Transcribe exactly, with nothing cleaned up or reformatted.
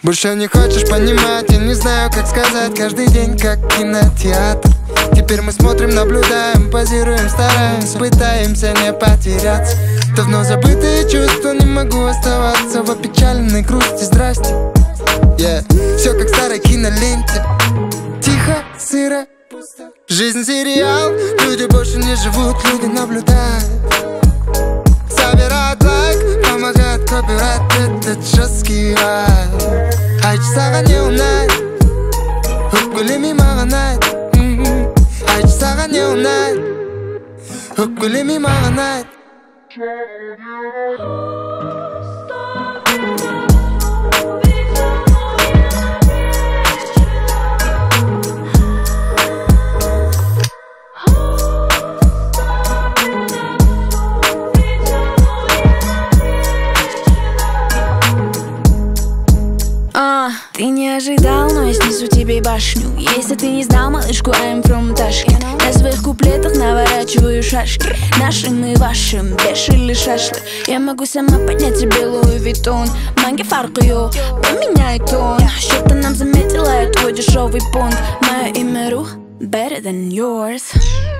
Больше не хочешь понимать, я не знаю, как сказать. Каждый день как кинотеатр. Теперь мы смотрим, наблюдаем, позируем, стараемся, пытаемся не потеряться. Давно забытые чувства, не могу оставаться в опечаленной грусти. Здрасте, yeah. Все как в старой киноленте. Тихо, сыро, пусто. Жизнь сериал, люди больше не живут, люди наблюдают. Собирают лайк, помогает копирайт, этот жесткий вайб. Айч саған не ұнайды, өкпелемей маған айт. Айч саған не ұнайды, өкпелемей маған айт. А, ты не ожидал, но я снесу тебе башню. Если ты не знал, малышку, I'm from Ташкент. На своих куплетах наворачиваю шашки. Нашим и вашим, бешили шашлы. Я могу сама поднять тебе Луи Виттон. Манги фаркы, йо, поменяй тон. Что-то нам заметила, я твой дешевый понт. Мое имя Ру, better than yours.